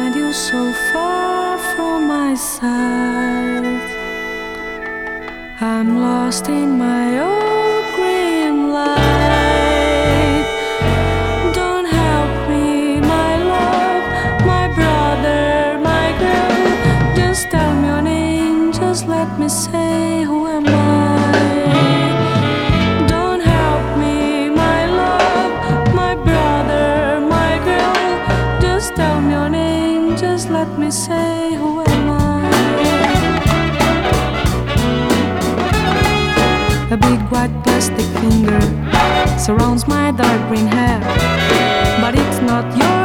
find you so far from my side. I'm lost in my old green light. Don't help me, my love, my brother, my girl. Just tell me your name, just let me say who am I. Don't help me, my love, my brother, my girl. Just tell me your name, just let me say who am I. A big white plastic finger surrounds my dark green hair, but it's not yours.